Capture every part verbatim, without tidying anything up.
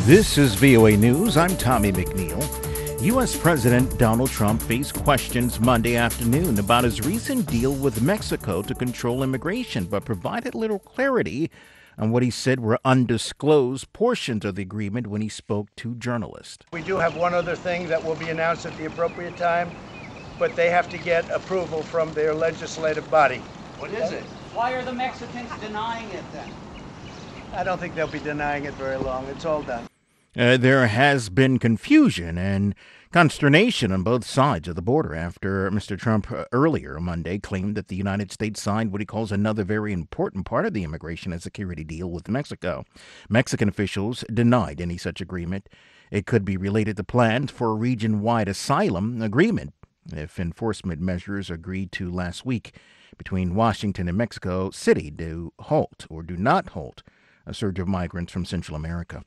This is V O A News. I'm Tommy McNeil. U S. President Donald Trump faced questions Monday afternoon about his recent deal with Mexico to control immigration, but provided little clarity on what he said were undisclosed portions of the agreement when he spoke to journalists. We do have one other thing that will be announced at the appropriate time, but they have to get approval from their legislative body. What is it? Why are the Mexicans denying it then? I don't think they'll be denying it very long. It's all done. Uh, there has been confusion and consternation on both sides of the border after Mister Trump uh, earlier Monday claimed that the United States signed what he calls another very important part of the immigration and security deal with Mexico. Mexican officials denied any such agreement. It could be related to plans for a region-wide asylum agreement if enforcement measures agreed to last week between Washington and Mexico City do halt or do not halt a surge of migrants from Central America.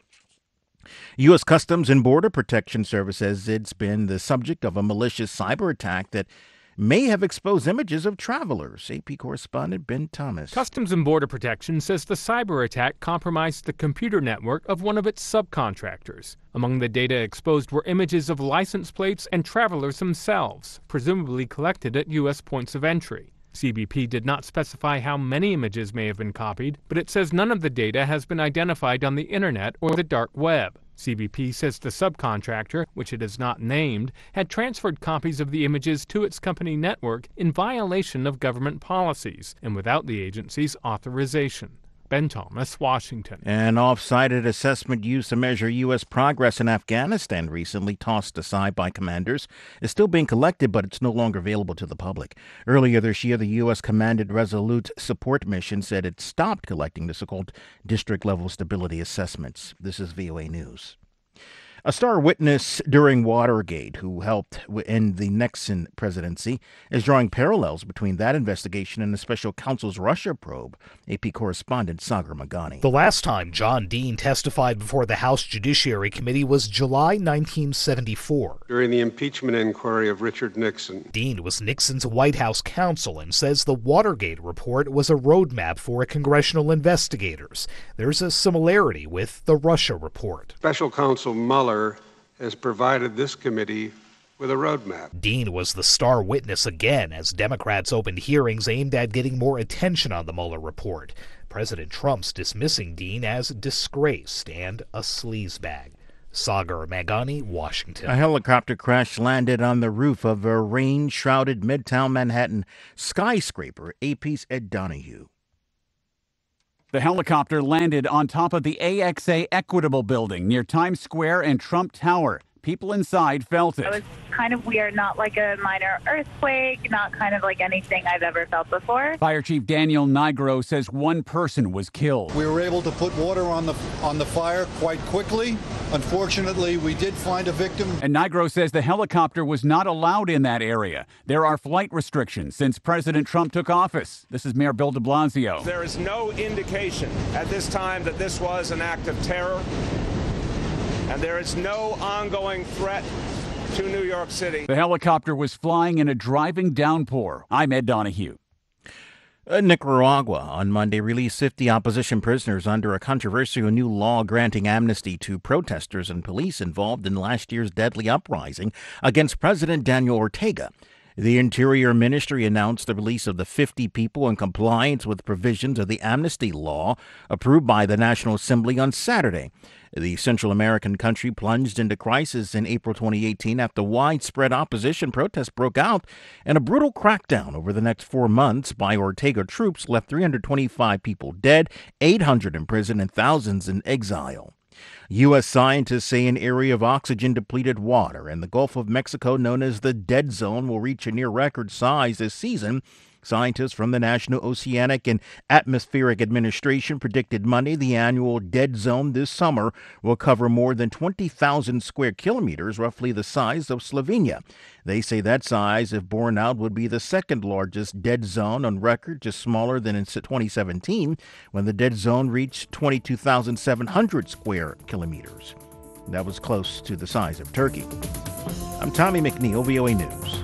U S. Customs and Border Protection Service says it's been the subject of a malicious cyber attack that may have exposed images of travelers. A P correspondent Ben Thomas. Customs and Border Protection says the cyber attack compromised the computer network of one of its subcontractors. Among the data exposed were images of license plates and travelers themselves, presumably collected at U S points of entry. C B P did not specify how many images may have been copied, but it says none of the data has been identified on the internet or the dark web. C B P says the subcontractor, which it has not named, had transferred copies of the images to its company network in violation of government policies and without the agency's authorization. Ben Thomas, Washington. An off-sided assessment used to measure U S progress in Afghanistan recently tossed aside by commanders is still being collected, but it's no longer available to the public. Earlier this year, the U S. commanded Resolute Support Mission said it stopped collecting the so-called district-level stability assessments. This is V O A News. A star witness during Watergate who helped end the Nixon presidency is drawing parallels between that investigation and the special counsel's Russia probe. A P correspondent Sagar Magani. The last time John Dean testified before the House Judiciary Committee was July nineteen seventy-four. During the impeachment inquiry of Richard Nixon. Dean was Nixon's White House counsel and says the Watergate report was a roadmap for congressional investigators. There's a similarity with the Russia report. Special counsel Mueller has provided this committee with a roadmap. Dean was the star witness again as Democrats opened hearings aimed at getting more attention on the Mueller report. President Trump's dismissing Dean as disgraced and a sleazebag. Sagar Magani, Washington. A helicopter crash landed on the roof of a rain-shrouded Midtown Manhattan skyscraper. A P's Ed Donahue. The helicopter landed on top of the A X A Equitable Building near Times Square and Trump Tower. People inside felt it. It was kind of weird, not like a minor earthquake, not kind of like anything I've ever felt before. Fire Chief Daniel Nigro says one person was killed. We were able to put water on the on the fire quite quickly. Unfortunately, we did find a victim. And Nigro says the helicopter was not allowed in that area. There are flight restrictions since President Trump took office. This is Mayor Bill de Blasio. There is no indication at this time that this was an act of terror. And there is no ongoing threat to New York City. The helicopter was flying in a driving downpour. I'm Ed Donahue. Uh, Nicaragua on Monday released fifty opposition prisoners under a controversial new law granting amnesty to protesters and police involved in last year's deadly uprising against President Daniel Ortega. The Interior Ministry announced the release of the fifty people in compliance with provisions of the amnesty law approved by the National Assembly on Saturday. The Central American country plunged into crisis in April twenty eighteen after widespread opposition protests broke out, and a brutal crackdown over the next four months by Ortega troops left three hundred twenty-five people dead, eight hundred in prison, and thousands in exile. U S scientists say an area of oxygen-depleted water in the Gulf of Mexico known as the Dead Zone will reach a near-record size this season. Scientists from the National Oceanic and Atmospheric Administration predicted Monday the annual dead zone this summer will cover more than twenty thousand square kilometers, roughly the size of Slovenia. They say that size, if borne out, would be the second largest dead zone on record, just smaller than in twenty seventeen, when the dead zone reached twenty-two thousand seven hundred square kilometers. That was close to the size of Turkey. I'm Tommy McNeil, V O A News.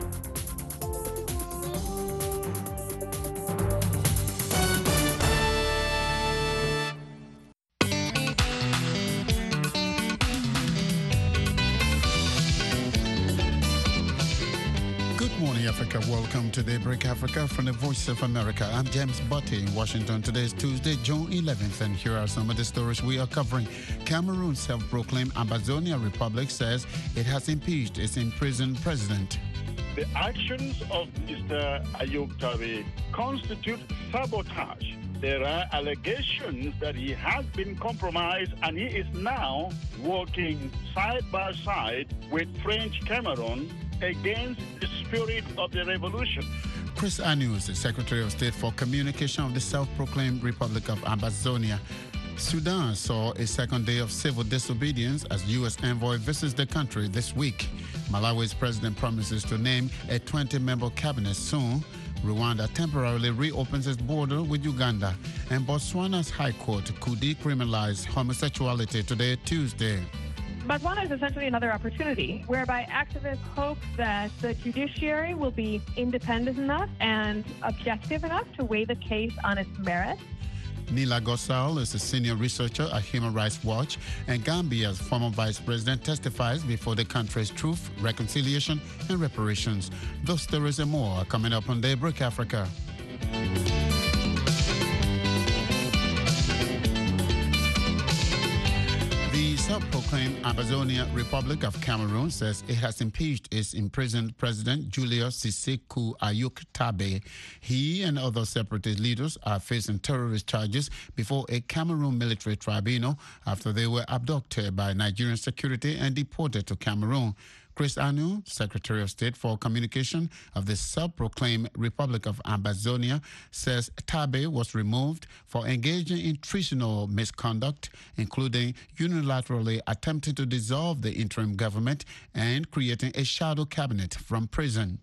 Welcome to Daybreak Africa from the Voice of America. I'm James Butte in Washington. Today is Tuesday, June eleventh, and here are some of the stories we are covering. Cameroon's self-proclaimed Ambazonia Republic says it has impeached its imprisoned president. The actions of Mister Ayub Tabe constitute sabotage. There are allegations that he has been compromised and he is now working side by side with French Cameroon against the spirit of the revolution. Chris Anius, the Secretary of State for Communication of the self-proclaimed Republic of Ambazonia. Sudan saw a second day of civil disobedience as U S envoy visits the country this week. Malawi's president promises to name a twenty-member cabinet soon. Rwanda temporarily reopens its border with Uganda. And Botswana's High Court could decriminalize homosexuality today, Tuesday. Botswana is essentially another opportunity whereby activists hope that the judiciary will be independent enough and objective enough to weigh the case on its merits. Nila Gosal is a senior researcher at Human Rights Watch, and Gambia's former vice president testifies before the country's Truth, Reconciliation, and Reparations. Those stories and more are coming up on Daybreak Africa. The self-proclaimed Ambazonia Republic of Cameroon says it has impeached its imprisoned president, Julius Sissekou Ayuk Tabe. He and other separatist leaders are facing terrorist charges before a Cameroon military tribunal after they were abducted by Nigerian security and deported to Cameroon. Chris Anu, Secretary of State for Communication of the self-proclaimed Republic of Ambazonia, says Tabe was removed for engaging in treasonable misconduct, including unilaterally attempting to dissolve the interim government and creating a shadow cabinet from prison.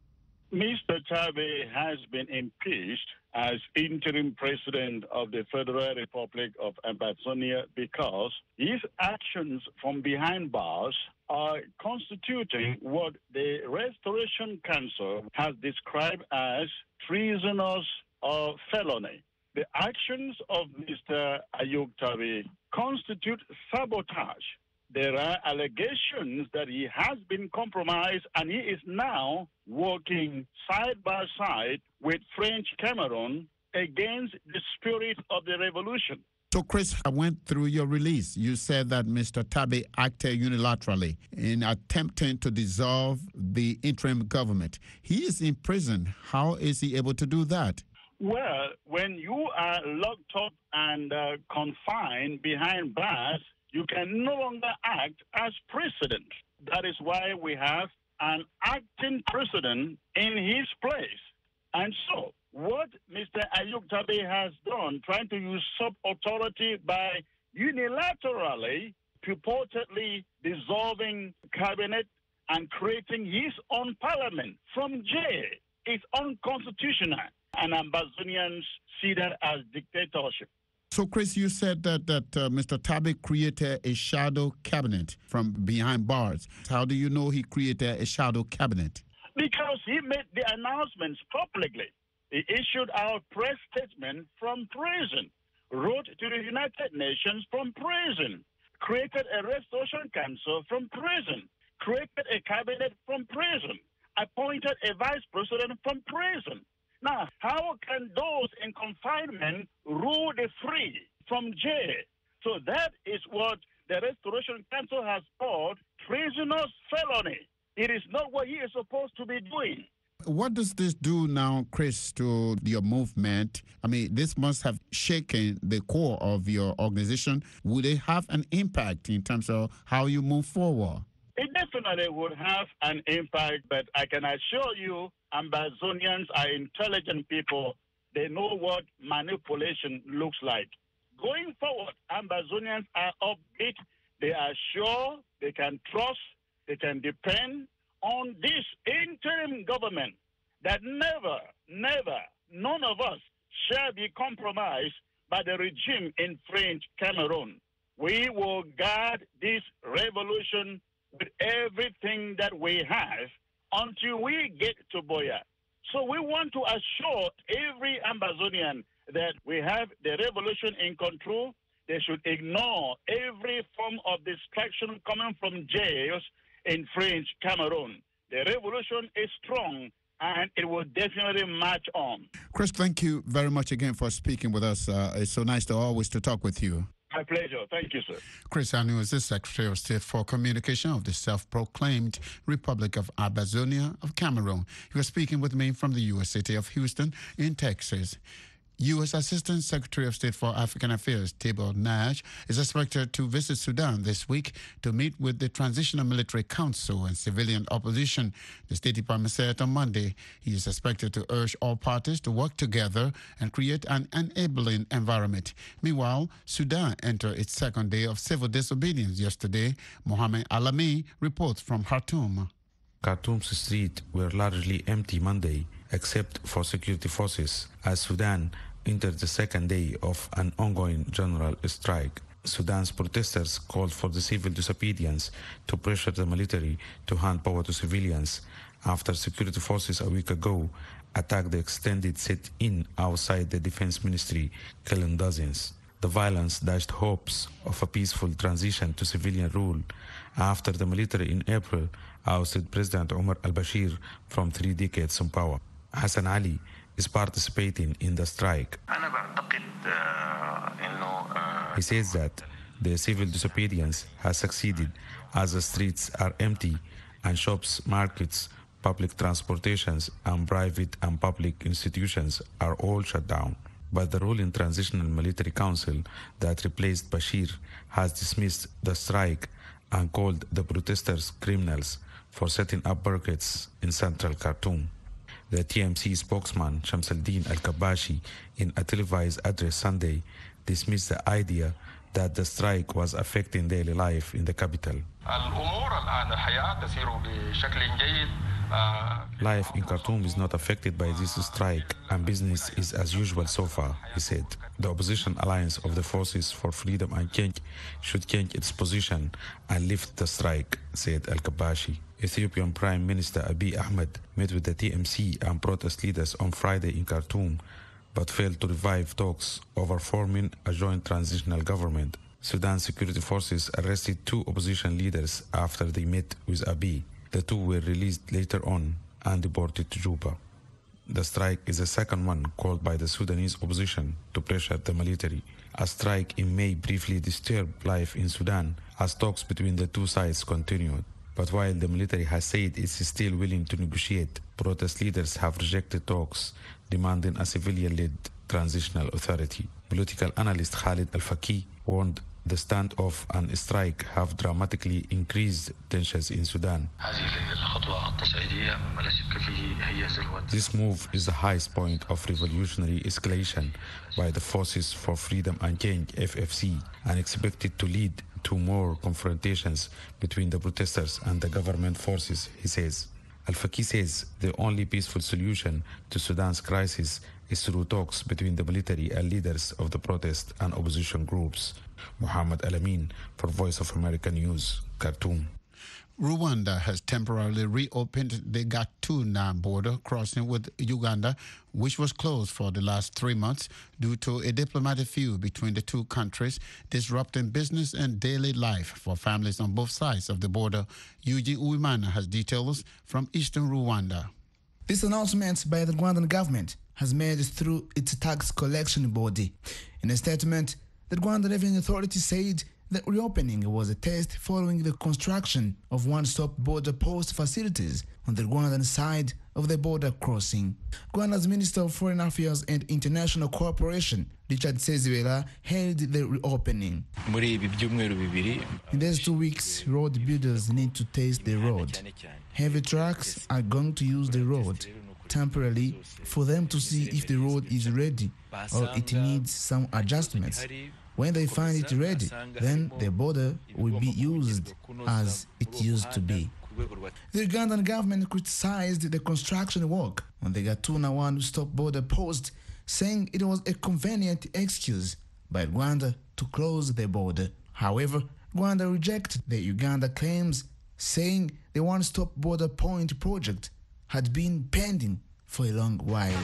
Mister Tabe has been impeached as interim president of the Federal Republic of Ambazonia because his actions from behind bars are constituting what the Restoration Council has described as treasonous or felony. The actions of Mister Ayub Tabe constitute sabotage. There are allegations that he has been compromised and he is now working side by side with French Cameroon against the spirit of the revolution. So, Chris, I went through your release. You said that Mister Tabe acted unilaterally in attempting to dissolve the interim government. He is in prison. How is he able to do that? Well, when you are locked up and uh, confined behind bars, you can no longer act as president. That is why we have an acting president in his place. And so, what Mister Ayub Tabe has done, trying to usurp authority by unilaterally, purportedly dissolving cabinet and creating his own parliament from jail, is unconstitutional. And Ambazonians see that as dictatorship. So, Chris, you said that, that uh, Mister Tabe created a shadow cabinet from behind bars. How do you know he created a shadow cabinet? Because he made the announcements publicly. He issued out press statement from prison, wrote to the United Nations from prison, created a restoration council from prison, created a cabinet from prison, appointed a vice president from prison. Now, how can those in confinement rule the free from jail? So that is what the Restoration Council has called treasonous felony. It is not what he is supposed to be doing. What does this do now, Chris, to your movement? I mean, this must have shaken the core of your organization. Would it have an impact in terms of how you move forward? It definitely would have an impact, but I can assure you, Ambazonians are intelligent people. They know what manipulation looks like. Going forward, Ambazonians are upbeat. They are sure, they can trust, they can depend on this interim government that never, never, none of us shall be compromised by the regime in French Cameroon. We will guard this revolution with everything that we have until we get to Buea. So we want to assure every Ambazonian that we have the revolution in control. They should ignore every form of distraction coming from jails in French Cameroon. The revolution is strong and it will definitely march on. Chris, thank you very much again for speaking with us. Uh, it's so nice to always to talk with you. My pleasure. Thank you, sir. Chris Anu is the Secretary of State for Communication of the self-proclaimed Republic of Amazonia of Cameroon. He was speaking with me from the U S city of Houston in Texas. U S Assistant Secretary of State for African Affairs, Tibor Nagy, is expected to visit Sudan this week to meet with the Transitional Military Council and civilian opposition. The State Department said on Monday he is expected to urge all parties to work together and create an enabling environment. Meanwhile, Sudan entered its second day of civil disobedience yesterday. Mohamed Alami reports from Khartoum. Khartoum's streets were largely empty Monday, except for security forces, as Sudan entered the second day of an ongoing general strike. Sudan's protesters called for the civil disobedience to pressure the military to hand power to civilians after security forces a week ago attacked the extended sit-in outside the defense ministry, killing dozens. The violence dashed hopes of a peaceful transition to civilian rule after the military in April ousted President Omar al-Bashir from three decades in power. Hassan Ali is participating in the strike. He says that the civil disobedience has succeeded as the streets are empty and shops, markets, public transportations, and private and public institutions are all shut down. But the ruling Transitional Military Council that replaced Bashir has dismissed the strike and called the protesters criminals for setting up barricades in central Khartoum. The T M C spokesman, Shamsuddin Al-Kabashi, in a televised address Sunday, dismissed the idea that the strike was affecting daily life in the capital. Life in Khartoum is not affected by this strike, and business is as usual so far, he said. The opposition alliance of the Forces for Freedom and Change should change its position and lift the strike, said Al-Kabashi. Ethiopian Prime Minister Abiy Ahmed met with the T M C and protest leaders on Friday in Khartoum, but failed to revive talks over forming a joint transitional government. Sudan's security forces arrested two opposition leaders after they met with Abiy. The two were released later on and deported to Juba. The strike is the second one called by the Sudanese opposition to pressure the military. A strike in May briefly disturbed life in Sudan as talks between the two sides continued. But while the military has said it's still willing to negotiate, protest leaders have rejected talks, demanding a civilian-led transitional authority. Political analyst Khalid Al-Faqih warned the standoff and strike have dramatically increased tensions in Sudan. This move is the highest point of revolutionary escalation by the Forces for Freedom and Change, F F C, and expected to lead to more confrontations between the protesters and the government forces, he says. Al-Faqih says the only peaceful solution to Sudan's crisis is through talks between the military and leaders of the protest and opposition groups. Mohamed Alamin for Voice of America News, Khartoum. Rwanda has temporarily reopened the Gatuna border crossing with Uganda, which was closed for the last three months due to a diplomatic feud between the two countries, disrupting business and daily life for families on both sides of the border. Eugene Uwimana has details from eastern Rwanda. This announcement by the Rwandan government has made through its tax collection body. In a statement, the Rwandan Revenue Authority said the reopening was a test following the construction of one-stop border post facilities on the Rwandan side of the border crossing. Rwanda's Minister of Foreign Affairs and International Cooperation, Richard Sezibera, held the reopening. In these two weeks, road builders need to test the road. Heavy trucks are going to use the road temporarily for them to see if the road is ready or it needs some adjustments. When they find it ready, then the border will be used as it used to be. The Ugandan government criticized the construction work on the Gatuna one-stop border post, saying it was a convenient excuse by Rwanda to close the border. However, Rwanda rejected the Uganda claims, saying the one-stop border point project had been pending for a long while.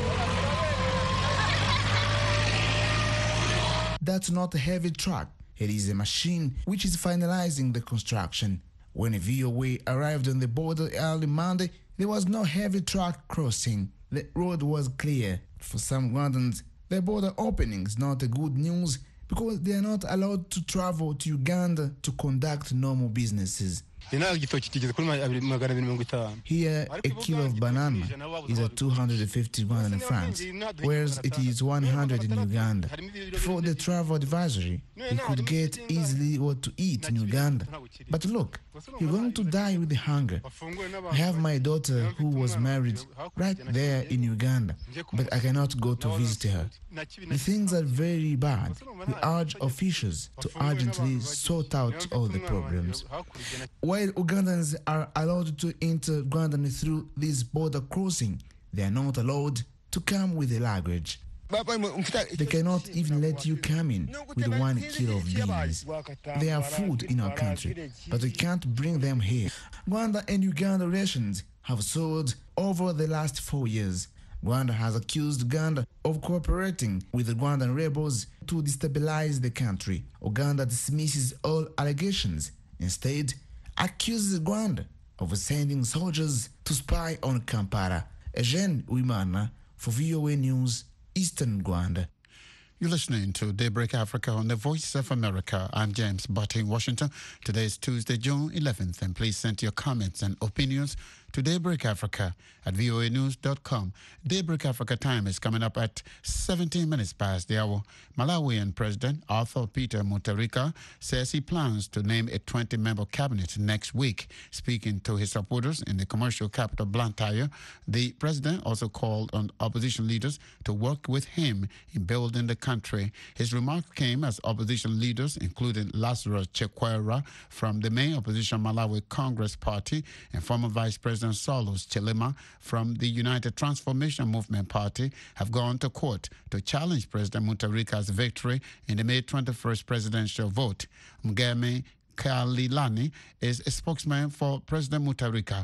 That's not a heavy truck. It is a machine which is finalizing the construction. When a V O A arrived on the border early Monday, There was no heavy truck crossing. The road was clear. For some Rwandans, the border opening is not a good news because they are not allowed to travel to Uganda to conduct normal businesses. Here, a kilo of banana is at two hundred fifty Rwandan francs, whereas it is one hundred in Uganda. Before the travel advisory, he could get easily what to eat in Uganda. But look, you're going to die with hunger. I have my daughter who was married right there in Uganda, but I cannot go to visit her. The things are very bad. We urge officials to urgently sort out all the problems. While Ugandans are allowed to enter Rwanda through this border crossing, they are not allowed to come with the luggage. They cannot even let you come in with one kilo of beans. They are food in our country, but we can't bring them here. Rwanda and Uganda relations have soared over the last four years. Rwanda has accused Uganda of cooperating with the Rwandan rebels to destabilize the country. Uganda dismisses all allegations. Instead, accuses Rwanda of sending soldiers to spy on Kampala. Eugene Uimana for V O A News, Eastern Rwanda. You're listening to Daybreak Africa on the Voice of America. I'm James Butt in Washington. Today is Tuesday, June eleventh, and please send your comments and opinions to Daybreak Africa at V O A news dot com. Daybreak Africa time is coming up at seventeen minutes past the hour. Malawian President Arthur Peter Mutharika says he plans to name a twenty-member cabinet next week. Speaking to his supporters in the commercial capital Blantyre, the president also called on opposition leaders to work with him in building the country. His remark came as opposition leaders, including Lazarus Chakwera from the main opposition Malawi Congress Party and former Vice President Saulos Chilima from the United Transformation Movement Party, have gone to court to challenge President Mutharika's victory in the May twenty-first presidential vote. Mgeme Kalilani is a spokesman for President Mutharika.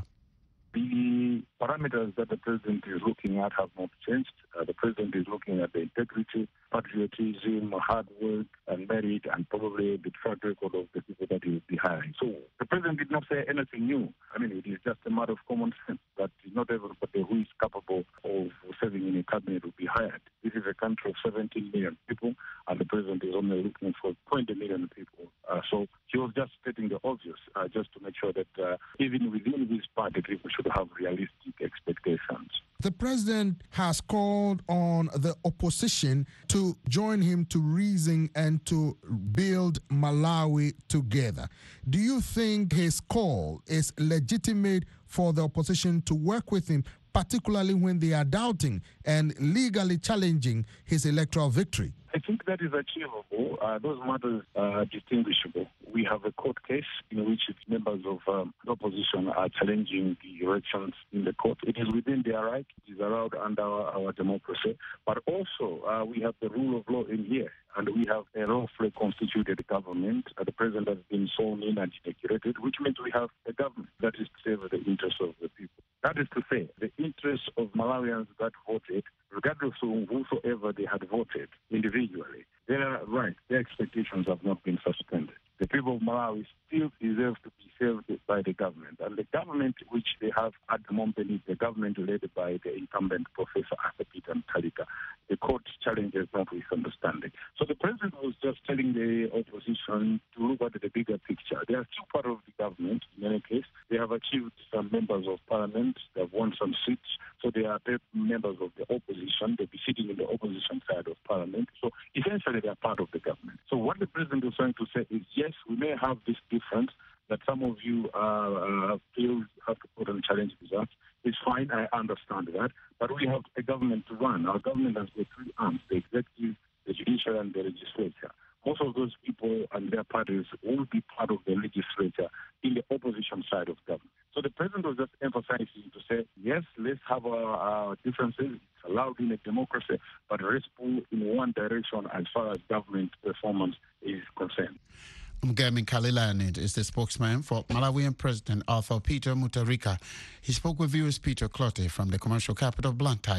The parameters that the president is looking at have not changed. Uh, the president is looking at the integrity, patriotism, hard work, and merit, and probably the track record of the people that he will be hiring. So the president did not say anything new. I mean, it is just a matter of common sense that not everybody who is capable of serving in a cabinet will be hired. This is a country of seventeen million people, and the president is only looking for twenty million people. Uh, so he was just stating the obvious, uh, just to make sure that uh, even within his party, people should have realistic expectations. The president has called on the opposition to join him to reason and to build Malawi together. Do you think his call is legitimate for the opposition to work with him, particularly when they are doubting and legally challenging his electoral victory? I think that is achievable. Uh, those matters are distinguishable. We have a court case in which members of um, the opposition are challenging the elections in the court. It is within their right. It is allowed under our, our democracy. But also, uh, we have the rule of law in here, and we have a lawfully constituted government. Uh, the president has been sworn in and inaugurated, which means we have a government that is to serve the interests of the people. That is to say, the interests of Malawians that voted, regardless of whosoever they had voted individually, their rights, their expectations have not been suspended. The people of Malawi still deserve to be served by the government. And the government which they have at the moment is the government led by the incumbent Professor Arthur Peter Mutharika. The court challenges that with understanding. So the president was just telling the opposition to look at the bigger picture. They are still part of the government in any case. They have achieved some members of parliament. They have won some seats. So they are members of the opposition. They'll be sitting in the opposition side of parliament. So essentially they are part of the government. So what the president is trying to say is, yes, we may have this difference that some of you uh, uh, feel have to put on challenge results. It's fine, I understand that. But we have a government to run. Our government has got three arms, the executive, the judicial, and the legislature. Most of those people and their parties will be part of the legislature in the opposition side of government. So the president was just emphasizing to say, yes, let's have our, our differences. It's allowed in a democracy, but let's pull in one direction as far as government performance is concerned. Mgeme Kalilani is the spokesman for Malawian President Arthur Peter Mutharika. He spoke with viewers Peter Clotte from the commercial capital Blantyre.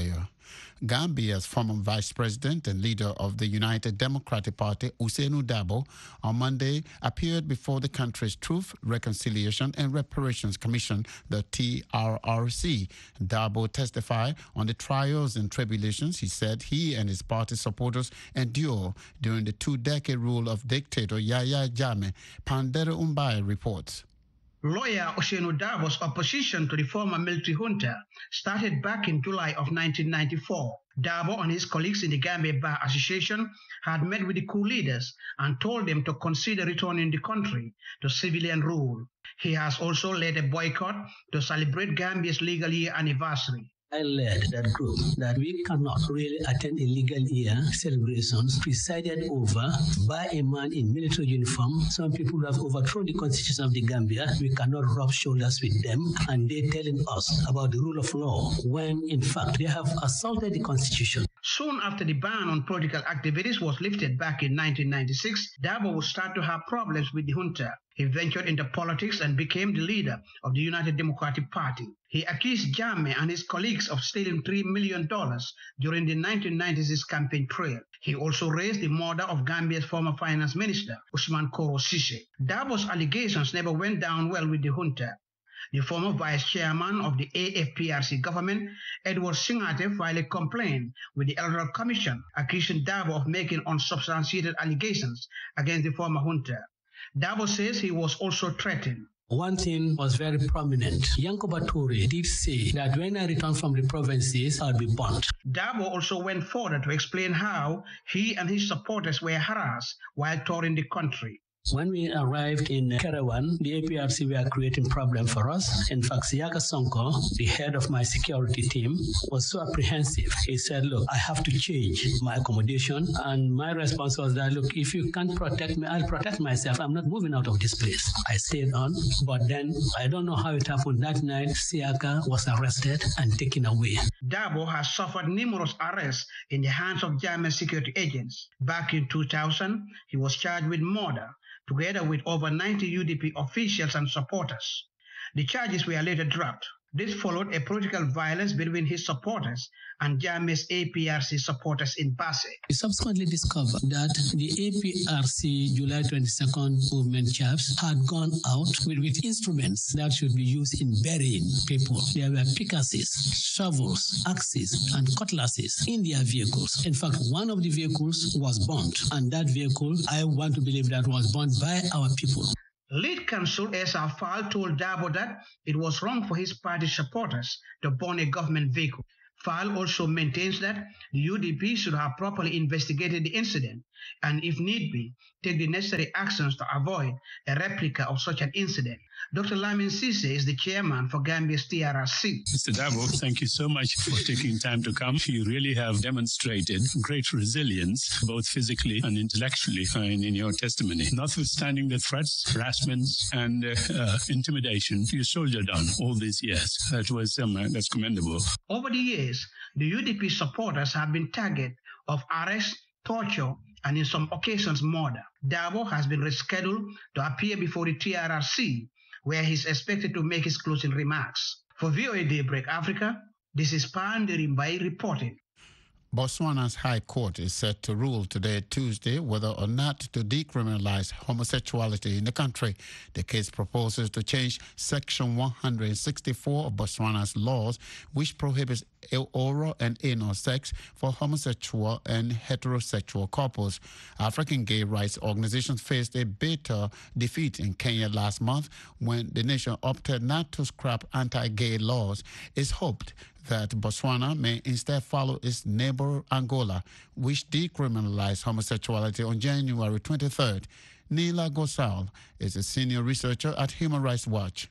Gambia's former vice president and leader of the United Democratic Party, Ousainou Darboe, on Monday appeared before the country's Truth, Reconciliation and Reparations Commission, the T R R C. Darboe testified on the trials and tribulations he said he and his party supporters endure during the two-decade rule of dictator Yahya Jammeh. Pandere Umbai reports. Lawyer Ousainou Darboe's opposition to the former military junta started back in July of nineteen ninety-four. Darboe and his colleagues in the Gambia Bar Association had met with the coup leaders and told them to consider returning the country to civilian rule. He has also led a boycott to celebrate Gambia's legal year anniversary. I led that group that we cannot really attend a legal year celebrations presided over by a man in military uniform. Some people have overthrown the constitution of the Gambia. We cannot rub shoulders with them, and they're telling us about the rule of law when in fact they have assaulted the constitution. Soon after the ban on political activities was lifted back in nineteen ninety-six, Darboe would start to have problems with the junta. He ventured into politics and became the leader of the United Democratic Party. He accused Jammeh and his colleagues of stealing three million dollars during the nineteen ninety-six campaign trail. He also raised the murder of Gambia's former finance minister, Ousmane Koro Cisse. Darboe's allegations never went down well with the junta. The former vice chairman of the A F P R C government, Edward Singate, filed a complaint with the Electoral Commission accusing Darboe of making unsubstantiated allegations against the former junta. Darboe says he was also threatened. One thing was very prominent. Yankuba Toure did say that when I return from the provinces, I'll be burnt. Darboe also went further to explain how he and his supporters were harassed while touring the country. When we arrived in Kerawan, the A P R C were creating problems for us. In fact, Siaka Sonko, the head of my security team, was so apprehensive. He said, look, I have to change my accommodation. And my response was that, look, if you can't protect me, I'll protect myself. I'm not moving out of this place. I stayed on. But then, I don't know how it happened. That night, Siaka was arrested and taken away. Darboe has suffered numerous arrests in the hands of German security agents. Back in two thousand, he was charged with murder, together with over ninety U D P officials and supporters. The charges were later dropped. This followed a political violence between his supporters and Jammeh's A P R C supporters in Basse. We subsequently discovered that the A P R C July twenty-second movement chaps had gone out with, with instruments that should be used in burying people. There were pickaxes, shovels, axes, and cutlasses in their vehicles. In fact, one of the vehicles was burnt, and that vehicle, I want to believe that was burnt by our people. Lead counsel Esa Fall told Darboe that it was wrong for his party supporters to burn a government vehicle. Fall also maintains that the U D P should have properly investigated the incident and, if need be, take the necessary actions to avoid a replica of such an incident. Doctor Lamin Cisse is the chairman for Gambia's T R R C. Mister Darboe, thank you so much for taking time to come. You really have demonstrated great resilience, both physically and intellectually, in, in your testimony. Notwithstanding the threats, harassments, and uh, uh, intimidation, you soldiered on all these years. That was um, uh, that's commendable. Over the years, the U D P supporters have been target of arrest, torture, and in some occasions murder. Darboe has been rescheduled to appear before the T R R C, where he is expected to make his closing remarks. For V O A Daybreak Africa, this is Pandere Umbai reporting. Botswana's High Court is set to rule today, Tuesday, whether or not to decriminalize homosexuality in the country. The case proposes to change Section one hundred sixty-four of Botswana's laws, which prohibits oral and anal sex for homosexual and heterosexual couples. African gay rights organizations faced a bitter defeat in Kenya last month when the nation opted not to scrap anti-gay laws. It's hoped that Botswana may instead follow its neighbor Angola, which decriminalized homosexuality on January twenty-third. Neela Gosal is a senior researcher at Human Rights Watch.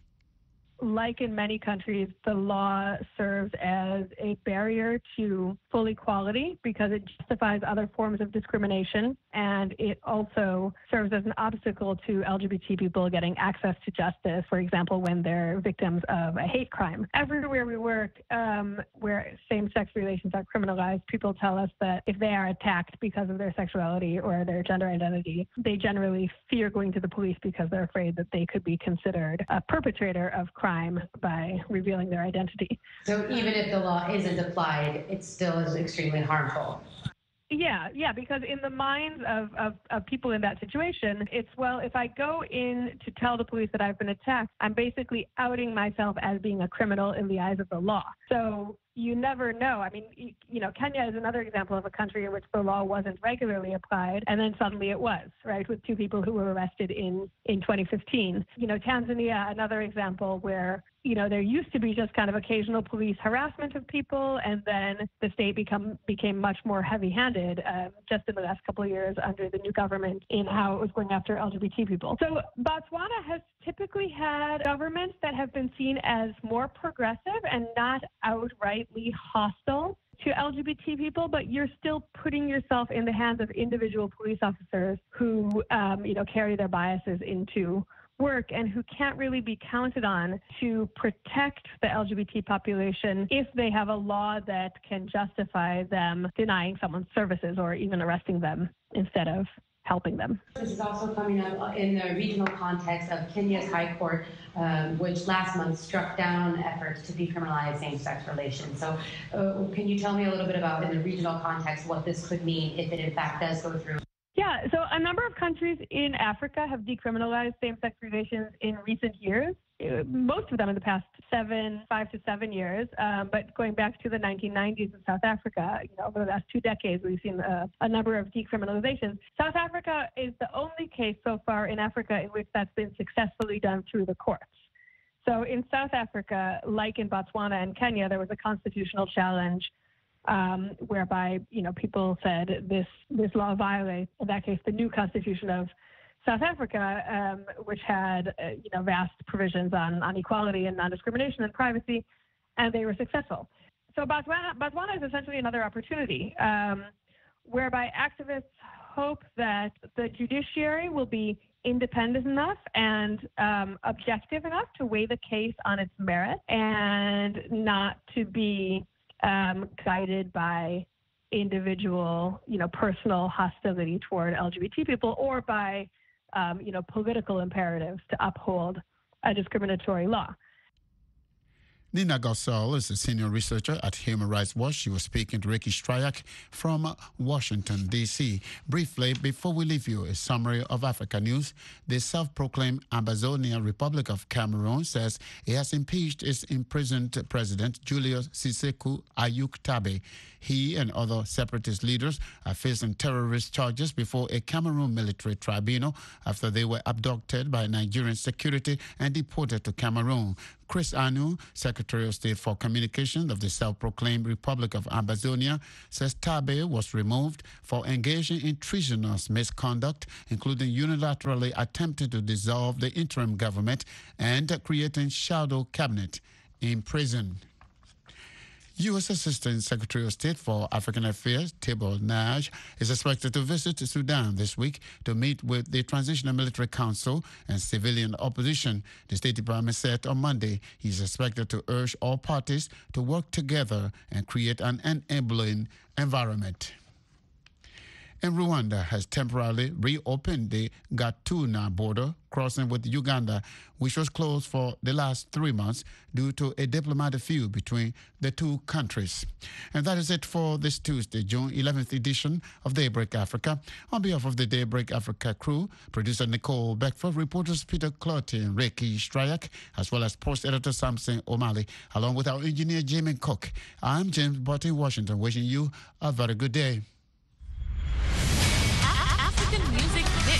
Like in many countries, the law serves as a barrier to full equality because it justifies other forms of discrimination, and it also serves as an obstacle to L G B T people getting access to justice, for example, when they're victims of a hate crime. Everywhere we work, um, where same-sex relations are criminalized, people tell us that if they are attacked because of their sexuality or their gender identity, they generally fear going to the police because they're afraid that they could be considered a perpetrator of crime. crime by revealing their identity. So even if the law isn't applied, it still is extremely harmful. Yeah, yeah, because in the minds of, of, of people in that situation, it's, well, if I go in to tell the police that I've been attacked, I'm basically outing myself as being a criminal in the eyes of the law. So you never know. I mean, you know, Kenya is another example of a country in which the law wasn't regularly applied, and then suddenly it was, right, with two people who were arrested in, in twenty fifteen. You know, Tanzania, another example where, you know, there used to be just kind of occasional police harassment of people, and then the state become became much more heavy-handed um, just in the last couple of years under the new government in how it was going after L G B T people. So Botswana has typically had governments that have been seen as more progressive and not outrightly hostile to L G B T people, but you're still putting yourself in the hands of individual police officers who, um, you know, carry their biases into work and who can't really be counted on to protect the L G B T population if they have a law that can justify them denying someone's services or even arresting them instead of helping them. This is also coming up in the regional context of Kenya's High Court, um, which last month struck down efforts to decriminalize same-sex relations. So uh, can you tell me a little bit about, in the regional context, what this could mean if it in fact does go through? Yeah, so a number of countries in Africa have decriminalized same-sex relations in recent years, most of them in the past seven, five to seven years. Um, but going back to the nineteen nineties in South Africa, you know, over the last two decades, we've seen a, a number of decriminalizations. South Africa is the only case so far in Africa in which that's been successfully done through the courts. So in South Africa, like in Botswana and Kenya, there was a constitutional challenge Um, whereby, you know, people said this this law violates, in that case, the new constitution of South Africa, um, which had, uh, you know, vast provisions on, on equality and non-discrimination and privacy, and they were successful. So Botswana, Botswana is essentially another opportunity um, whereby activists hope that the judiciary will be independent enough and um, objective enough to weigh the case on its merit and not to be Um, guided by individual, you know, personal hostility toward L G B T people or by, um, you know, political imperatives to uphold a discriminatory law. Nina Gassal is a senior researcher at Human Rights Watch. She was speaking to Ricky Stryak from Washington, D C Briefly, before we leave you, a summary of Africa news. The self-proclaimed Ambazonia Republic of Cameroon says it has impeached its imprisoned president, Julius Sissekou Ayuk-Tabe. He and other separatist leaders are facing terrorist charges before a Cameroon military tribunal after they were abducted by Nigerian security and deported to Cameroon. Chris Anu, Secretary of State for Communications of the self-proclaimed Republic of Ambazonia, says Tabe was removed for engaging in treasonous misconduct, including unilaterally attempting to dissolve the interim government and creating shadow cabinet in prison. U S Assistant Secretary of State for African Affairs, Tibor Nagy, is expected to visit Sudan this week to meet with the Transitional Military Council and civilian opposition. The State Department said on Monday he is expected to urge all parties to work together and create an enabling environment. And Rwanda has temporarily reopened the Gatuna border crossing with Uganda, which was closed for the last three months due to a diplomatic feud between the two countries. And that is it for this Tuesday, June eleventh edition of Daybreak Africa. On behalf of the Daybreak Africa crew, producer Nicole Beckford, reporters Peter Clotty and Ricky Stryak, as well as post editor Samson O'Malley, along with our engineer Jamie Cook. I'm James Botti, Washington, wishing you a very good day. African Music Mix.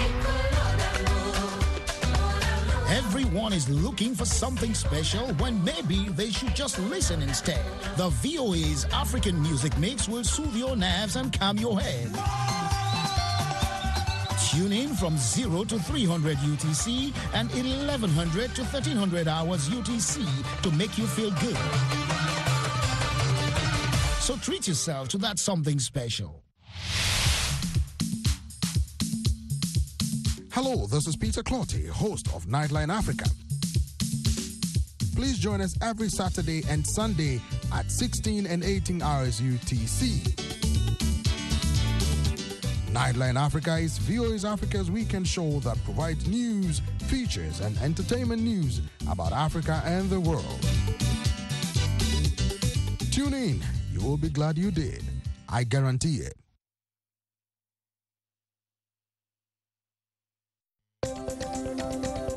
Everyone is looking for something special when maybe they should just listen instead. The V O A's African Music Mix will soothe your nerves and calm your head. Tune in from zero to three hundred U T C and eleven hundred to thirteen hundred hours U T C to make you feel good. So treat yourself to that something special. Hello, this is Peter Clotty, host of Nightline Africa. Please join us every Saturday and Sunday at sixteen and eighteen hours U T C. Nightline Africa is V O A's Africa's weekend show that provides news, features, and entertainment news about Africa and the world. Tune in. You will be glad you did. I guarantee it.